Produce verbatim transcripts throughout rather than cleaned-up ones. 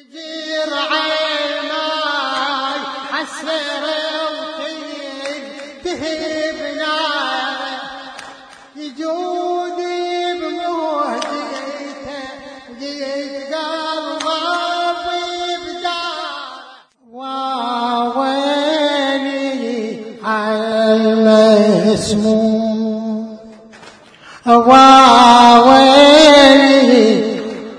يجير عيناي حسر وتهب ناره يجودي بمهجته جيت قلبي بداره وويلي عالمسموم وويلي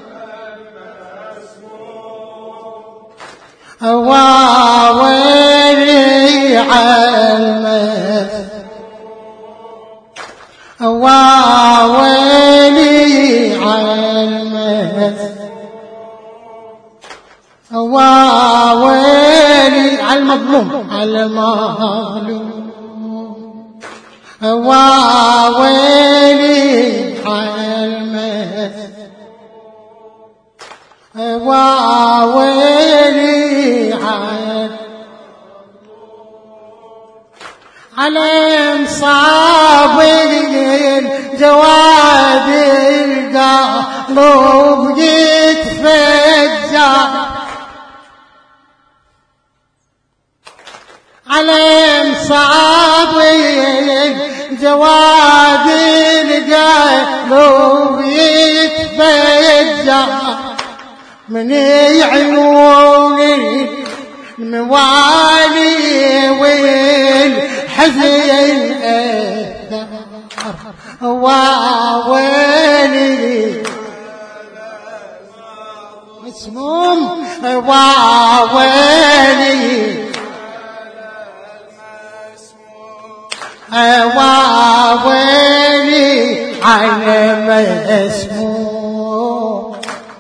واويلي عالمس واويلي عالمس واويلي عالمظلوم عالمظلوم واويلي عالمس واويلي عالمس على مصابين جواد القلب يتفجر على مصابين جواد القلب يتفجر من عيوني الموالي والحزن أثر واويلي مسموم واويلي واويلي على مسموم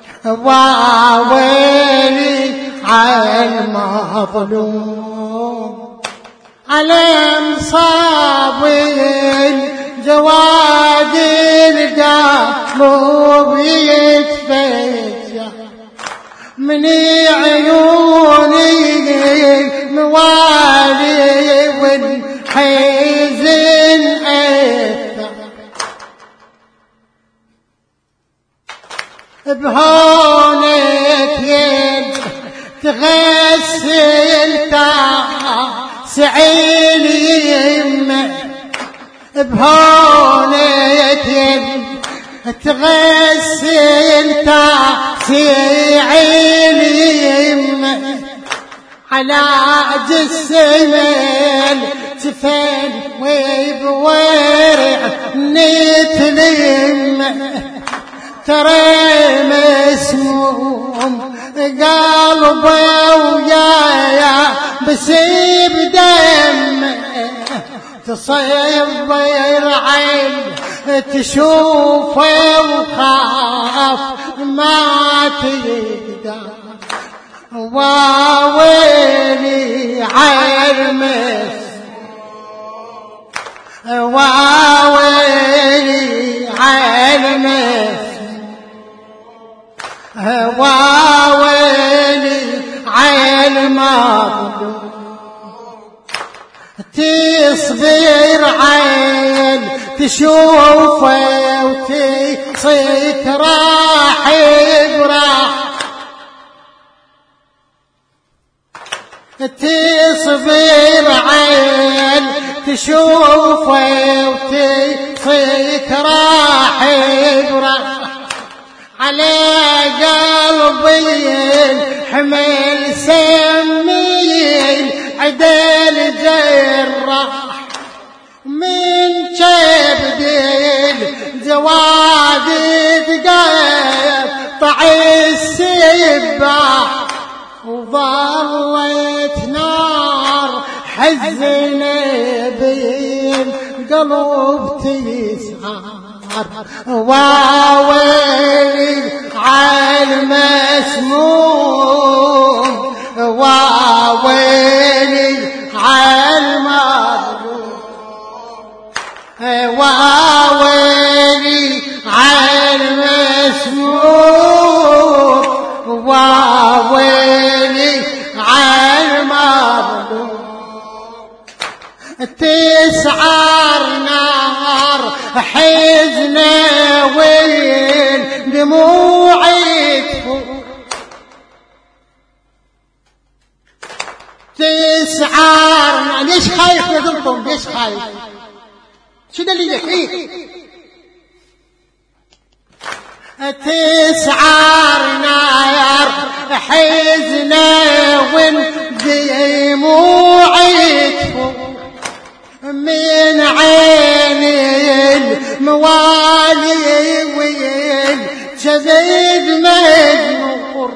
واويلي على المظلوم على مصابين جواد القلب يتفجر من عيوني الموالي والحزن أثر بهونك يد تغسل تاسعيل يمه بهونك يد تغسل تاسعيل يمه على جسمين تفن وبورع نتلمه ترى مسموم قلبه ويايا بسيب دم تصير عين تشوفه وخاف ما تقدر واويلي عالمس واويلي عالمس واويلي عالمظلوم تصبر عين تشوفه وتصيك راح براح تصبر عين تشوفه وتصيك راح براح على قلبي الحمل سمين عدل جراح من كبد الجواد تقطع السباح وظلت نار حزن بين قلب تسعر واويلي عالمسموم واويلي عالمظلوم واويلي عالمسموم واويلي عالمظلوم تسعر نار حزنه وين دموعي تفور تسعرنا. ليش خايف يا ذنبهم؟ ليش خايف؟ شو دليلك؟ ايه تسعرنا يا حزنا ودموعك من عين الموالي والجبد مجمور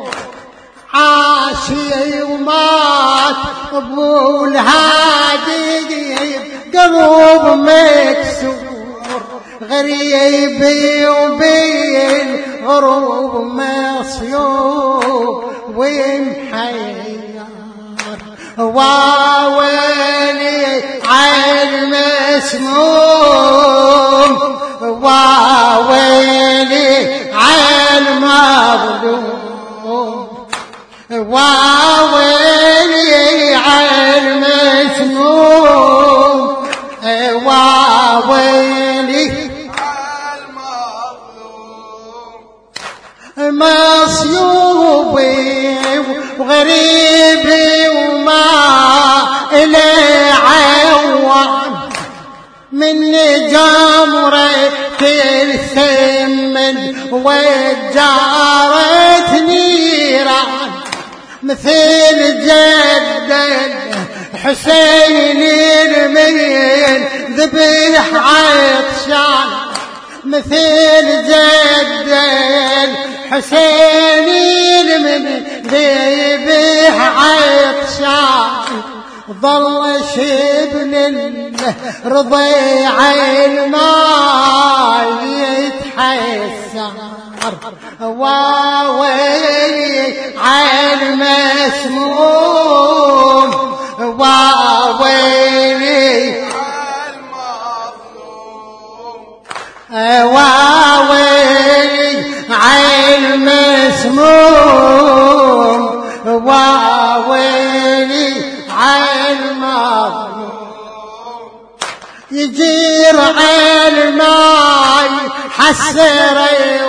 عاشي ومات ابو الهادي قلوب مكسور غريبي وبين غروب مصيوب ومحير واويلي عالمسموم واويلي عالمظلوم واويلي عالمسموم واويلي عالمظلوم مصيوبي وغريبي وما إلي عوان من جمرة الثمن وجارت نيران مثل جد حسين المين ذبح عطشان مثل جد حسين المين ذبح عطشان ظل شبل الرضيع الماء يتحسر واويلي عالمسموم واويلي عالمظلوم واويلي عالمسموم واويلي عالمظلوم يجير عالماي حسري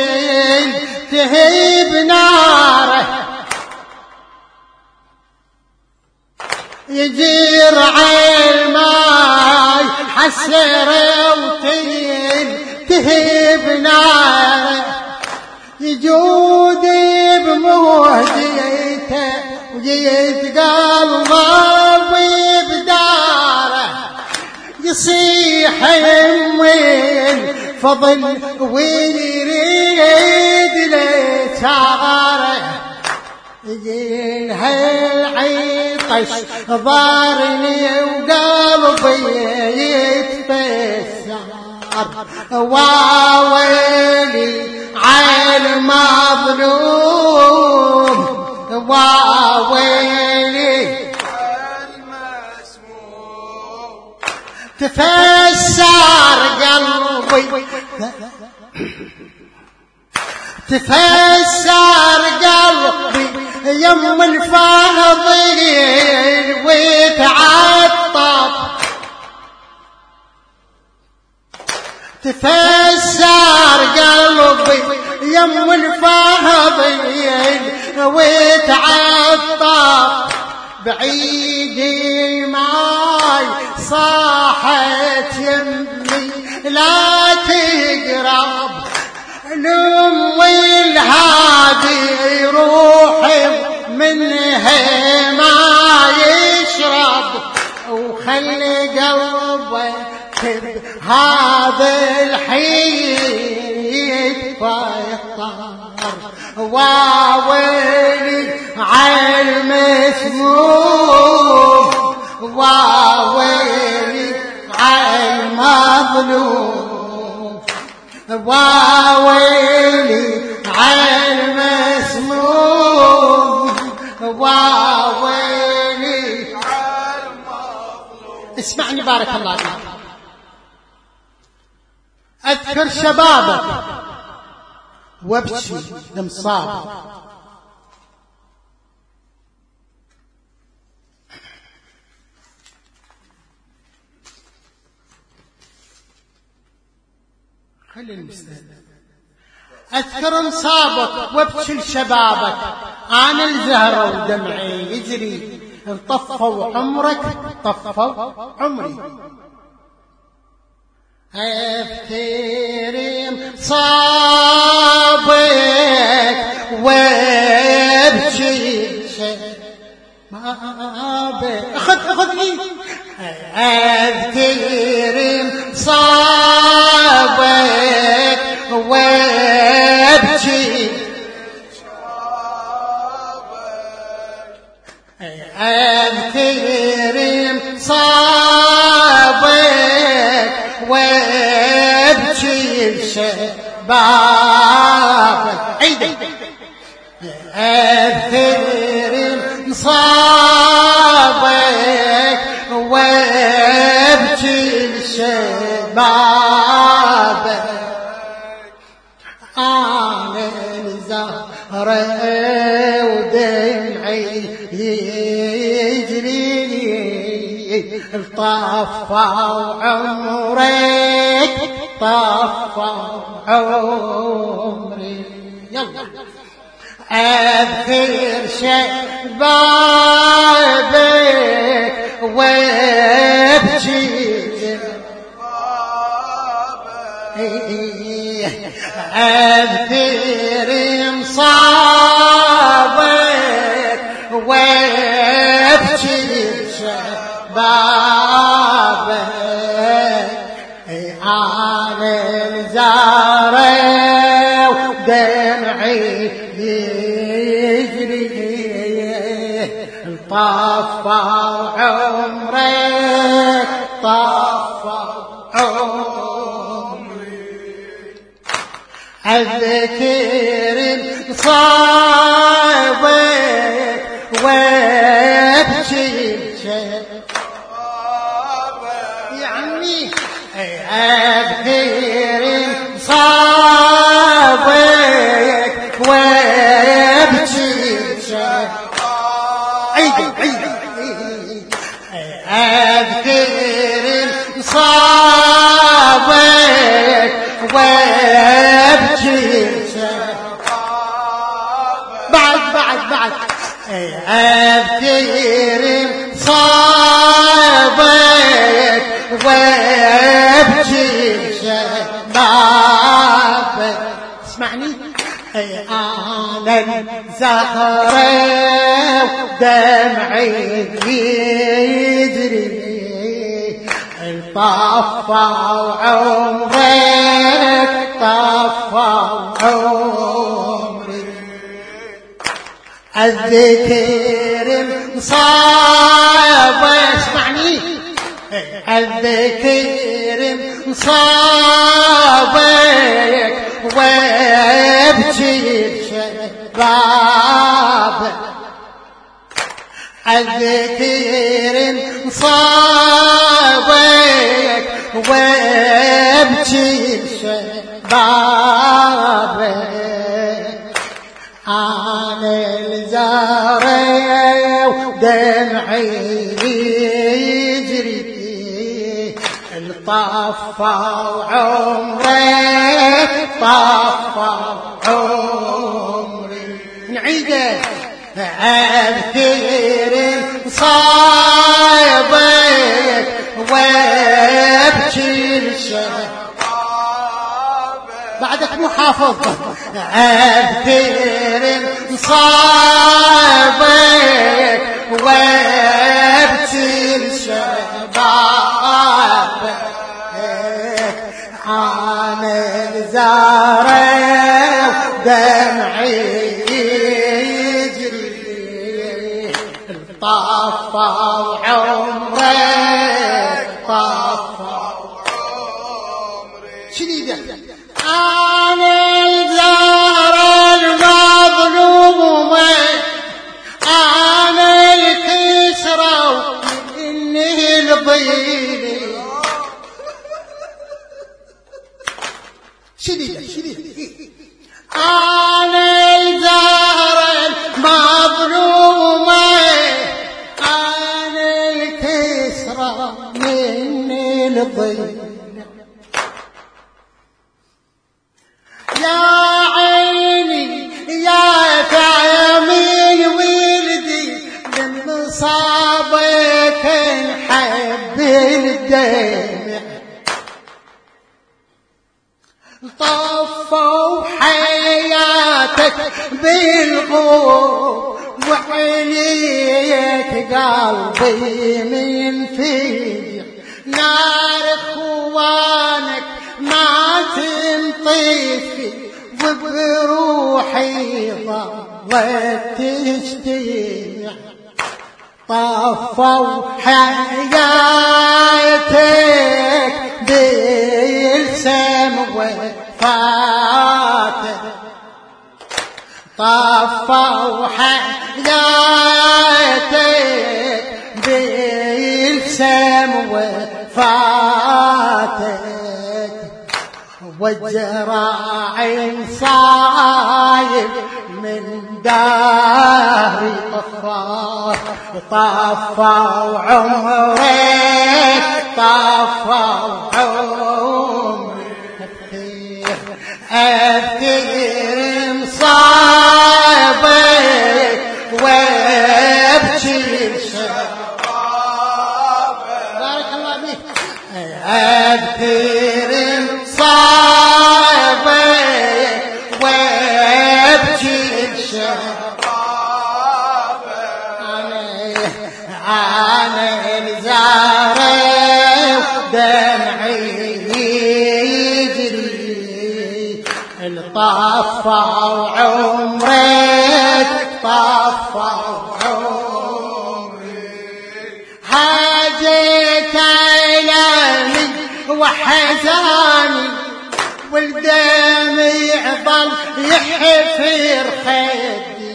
وتهيب ناره يجير عالماي حسري وتهيب ناره يجودي بمهجيته وجيت قلبي بداره يصيح وين فضل ويريد لتعاره يجين هالعطش ضارني وقلبي يتفسر واويلي عالمظلوم واويلي عالمسموم تفسر قلبي تفسر قلبي يم الفاضل ويتعطف تفسر قلبي يم الفاضل ويتعطف بعيدي معاي صاحت يمي لا تقرب لأم الهادي روحي منها ما يشرب وخلي قلبك هذا الحين فيطار واويلي عالمسموم واويلي عالمظلوم واويلي عالمسموم واويلي عالمظلوم. اسمعني بارك الله فيك. اذكر شبابك وابكي لمصابك خلي المستهدف. اذكر مصابك وابكي لشبابك انا الزهره ودمعي يجري طفوا عمرك طفوا عمري. افترم صابك وابكي ما بك اخذ اخذني. افترم صابك وابكي افترم صابك وابكي شبابك. عيدك. افترم صابك وابكي شبابك. انا الزهرة ودمعي يجري طفى عمرك طفى عمري. يلا أذكر شبابك وابكي أذكر مصابك وابكي شبابك. أنا الزهرة ودمعي يجري طفى عمرك طفى عمري. أذكر صابك وابكي يا عمي. أذكر صابك وابكي عيدك عيدك. أذكر صابك وابكي بعد بعد بعد. أذكر صابك وابكي شبابك. اسمعني. أنا الزهرة ودمعي يجري طفى عمرك طفى عمري. الذكر مصابك. اسمعني. الذكر مصابك وابكي شبابك. الذكر مصابك وابكي شبابك. أنا الزهرة ودمعي يجري طفى عمرك طفى عمري. نعيده. أذكر صابك وابكي شبابك. بعدك مو حافظ. أذكر صابك وابكي شبابك. أنا الزهرة دمعي يجري طفى عمرك طفى عمري. شديدة. أنا الزهرة المظلومة أنا الكسرى إني الضيلي. شديدة شديدة. أنا الزهرة المظلومة أنا الكسرى مني الضيل. يا عيني يا تعمي ولدي للنصار صفاتك بالغور وعليت قلبي من فيك نار اخوانك ما تنطفي وبروحي ظلت تشتيع طفوا حياتك بالسم وفاتك طفوا حياتك بالسم وفاتك والجراعي صايب من داري طفاه طفوا عمري طفوا عمري أذكر مصابك وابكي شبابك بارك الله فيك أذكر مصابك وابكي شبابك أنا الزاري ودمعي يجري الطفى عمرك طفى عمرك حاجة ألمي وحزاني والدمع ظل يحفر خدي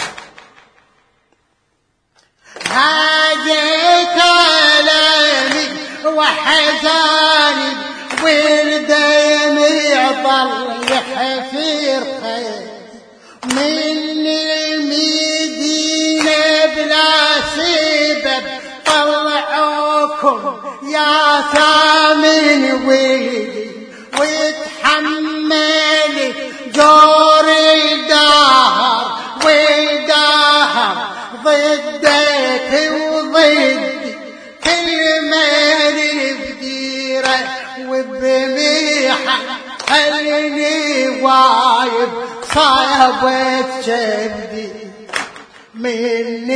حاجة ألمي وحزاني والدمع ظل يحفر خدي من المدينة بلا سبب طلعوكم يا ثامن ولدي ويتحمل جور الدهر والدهر ضدك وضدي كل ما نبديره وبميحة خلني وايب صابت شبدي من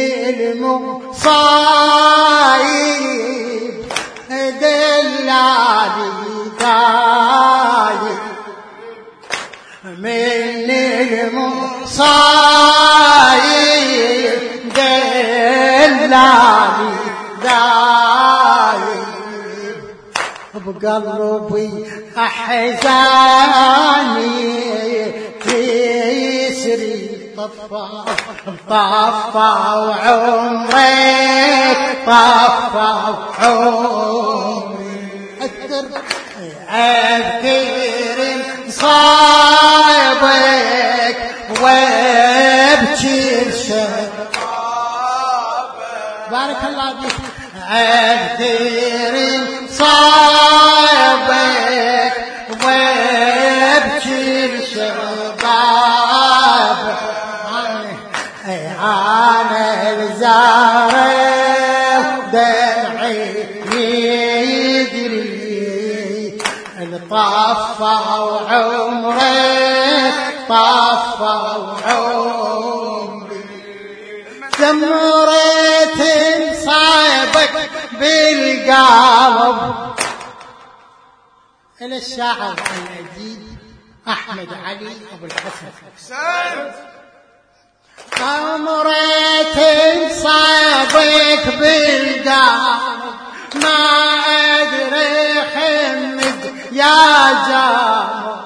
المصايب دلالي دايب من المصايب دلالي دايب بقلبي أحزاني تسري طفى طفى وعمرك طفى وعمرك أذكر صابك وابكي شبابك بارك الله فيك أذكر صابك وابكي شبابك أنا الزاري ودمعي يجري طفى وعمرك طفى وعمري زمرة صابك بالقلب إلى الشاعر الأديب أحمد علي أبو الحسن زمرة صابك بالقلب ما أدري حمد يا جار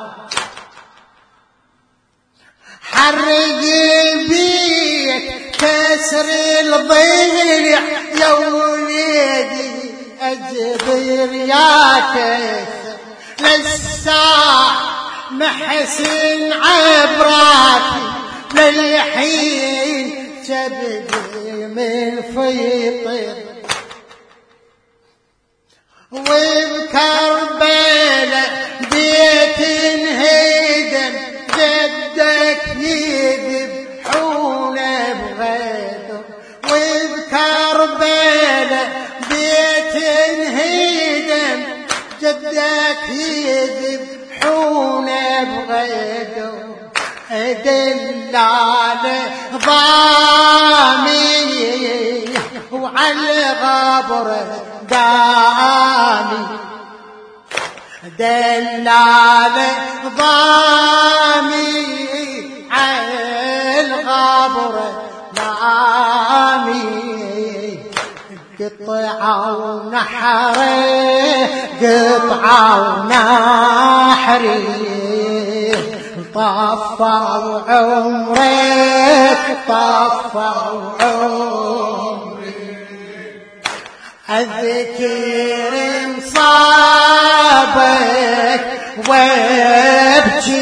حرق بيك كسر الضلع يا وليدي أجبر يا كسر للساعة محسن عبراتي للحين شبدي من فيطر وبكربلاء بيت انهدم جدك يذبحونه بغيره وبكربلاء بيت انهدم جدك يذبحونه بغيره دلال ضامي وعلى غبر دامي دلال ضامي على الغبر دامي قطعة ونحري قطعة ونحري طفى عمرك طفى عمري أذكر مصابك وابكي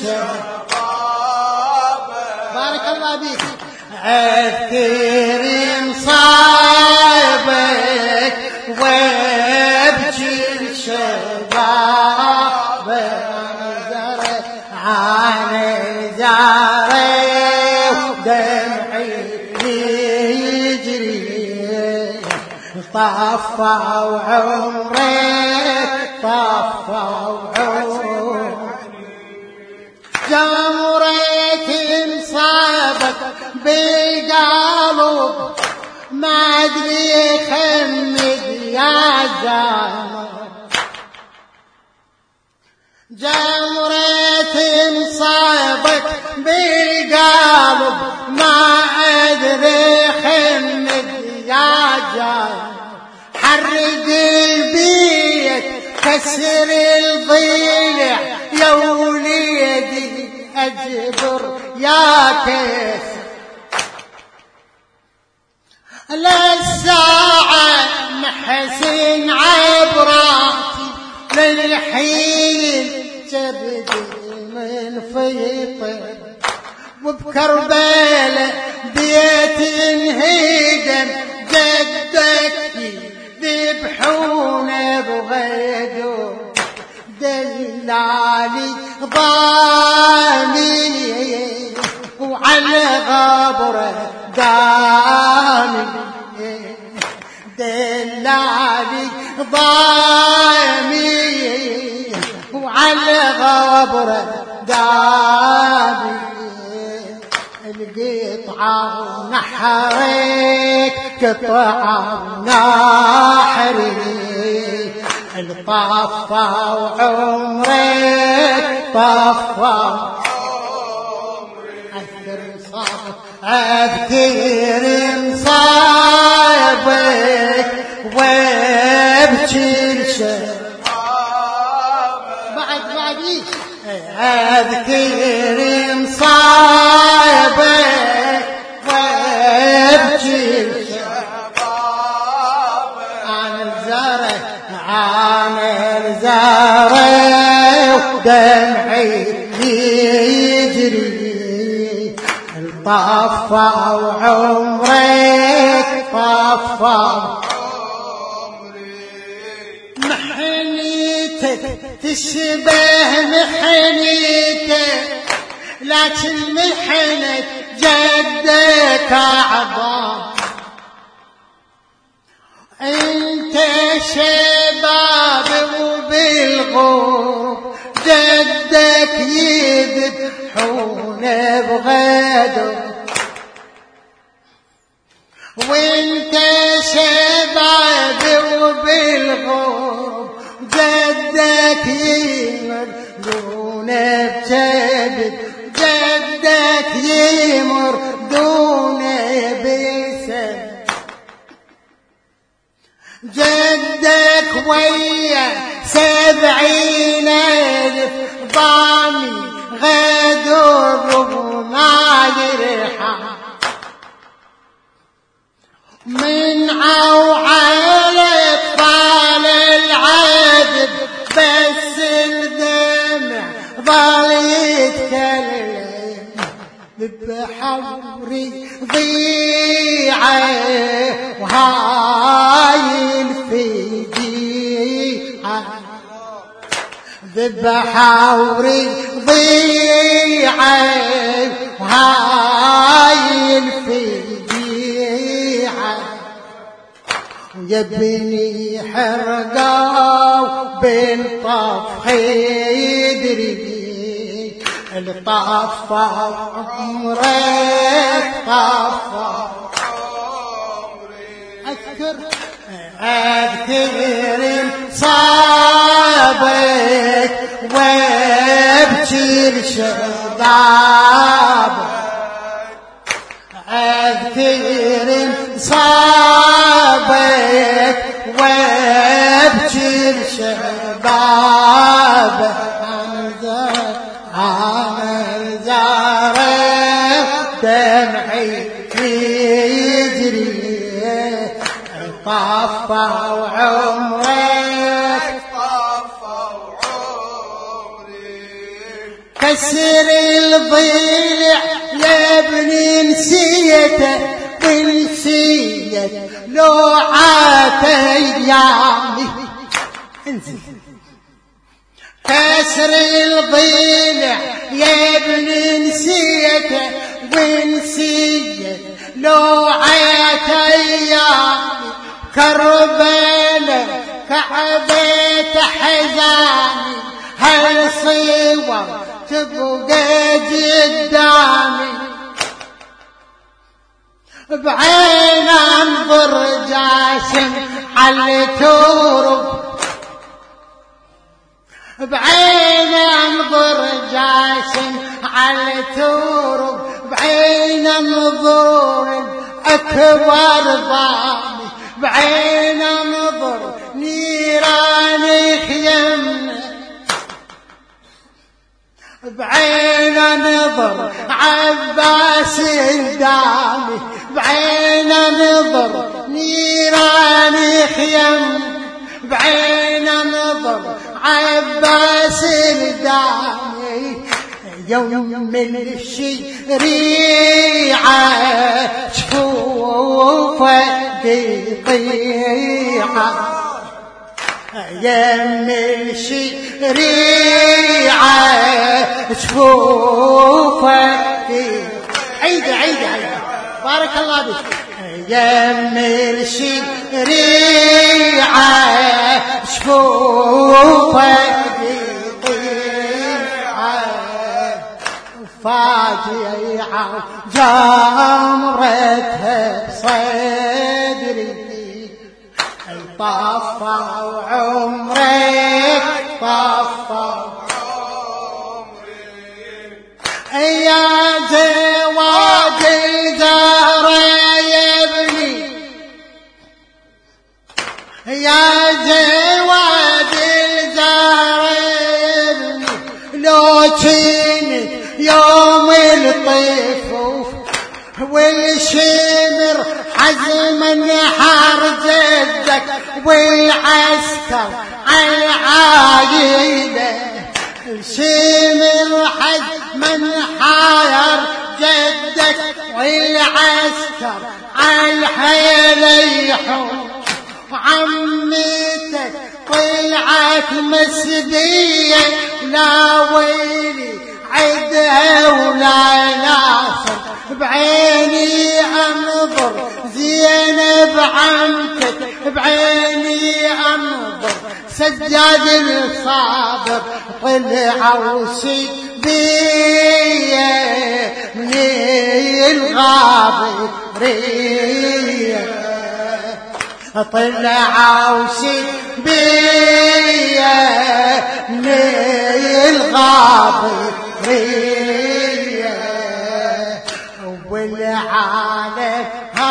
شبابك بارك الله بيك أذكر مصابك وابكي شبابك عن زاري ودمعي يجري طفى وعمرك طفى وعمرك جمرك انصابك بالقلب ما ادري خمد يا جمر جمرة انصابك بالقلب ما أدري خمد يا جار حرق البيت كسر الضلع يا وليدي أجبر يا كيس للساعة محسن عبراتي للحين جبدي من فيطر وبكربالة بيت انهدم جدك ذبحون بغيده دلالي ضامي وعلى غبره دامي دلالي ضامي وعلى غبره دامي القطعة ونحرك قطعة ونحرك الطفى وعمرك طفى أذكر مصابك أذكر مصابك وابكي بعد بعد أذكر مصابك وابكي عن الزرع عن الزرع ودمعي يجري الطفى وعمرك طفى محنيتك تشبه محنيتك لكن محنة جدك أعظم انت شباب وبالغرب جدك يذبحون بغدر وانت شباب وبالغرب جدك يمردون بجبد جدك يمردون بسد جدك ويا سبعين ألف ضامي غدر وما يرحم من عوعلة أطفال العذب بس الدمع ظل يتكلم بحوري ضيعة وهاي الفديعة بحوري ضيعة وهاي الفديعة ويا بني حرقاو بين طفح يدري الطفى عمرك طفى أذكر أذكر صابك وابكي شبابك أذكر صابك وابكي شبابك عامل زارك دمعي يجري طفى وعمرك طفى وعمرك كسر الضلع يا ابني نسيته ونسيت لوعات ايامي انزل كسر الضلع يا ابني نسيته ونسيت لوعات ايامي كربلاء كعبة حزاني هالصور تبقى قدامي بعين انظر جاسم على تورب بعين انظر جاسم على تورب بعين انظر اكبر ضامي بعين انظر نيران خيمنا بعين انظر عباس الدامي بعين انظر نيران خيمنا بعين انظر عباس الدامي يوم من الشريعة شوفه بطيعة يوم الشريعة شوفه عيد عيد عيد بارك الله بك يوم الشريعة شوفه فاجعة جمرتها بصدري طفى وعمرك طفى يا زواج الزهرة يا ابني يا زواج الزهرة يا ابني لو كنت يوم الطيف والشمر حزما حار جدك والعسكر عالعايلة الشمر حزما حار جدك والعسكر عالحيلة يحوم وعمتك طلعت مسدية لا ويلي عدها ولا ناصر بعيني انظر زينب عمتك بعيني انظر سجاد الصابر طلعوا سبيه من الغابريه طلعوا سبيه من الغابريه والعالم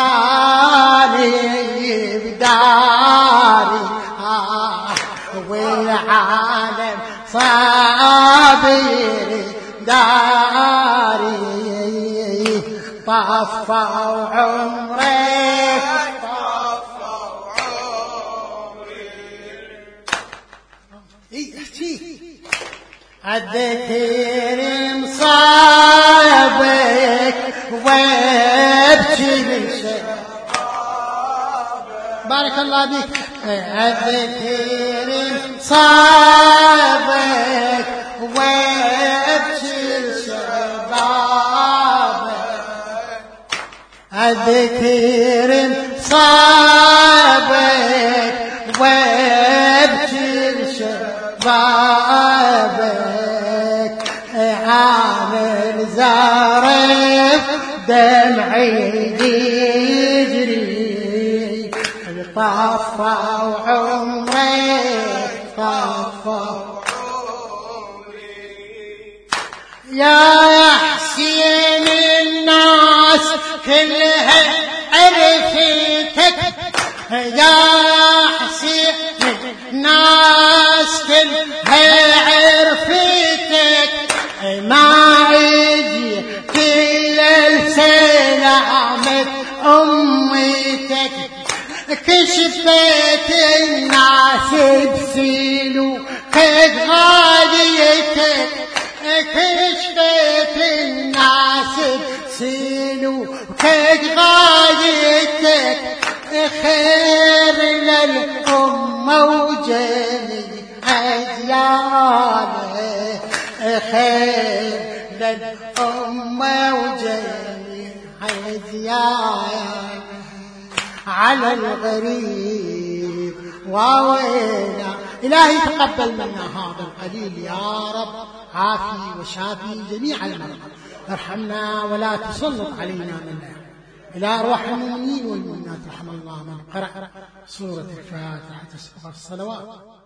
هاني بداري والعالم صابري داري طفى عمرك طفى عمري الذكر مصابك وابكي بارك الله بك الذكر مصابك وابكي شبابك الذكر مصابك وابكي شبابك دمعي يجري طفى وعمري طفى يا حسين الناس كلها عرفتك يا حسين الناس كلها عرفتك ما يجي كل السلامة أمتك كشفت الناس بسيلو قد غاليتك كشفت الناس بسيلو قد غاليتك خير للأمة وجميع أجيالها خير للأمة وجميع أجيالها على الغريب ووينا إلهي تقبل منا هذا القليل يا رب عافي وشافي جميع المرضى ارحمنا ولا تسلط علينا من إلى أرواح المؤمنين والمؤمنات رحم الله من قرأ سورة الفاتحة الصلوات.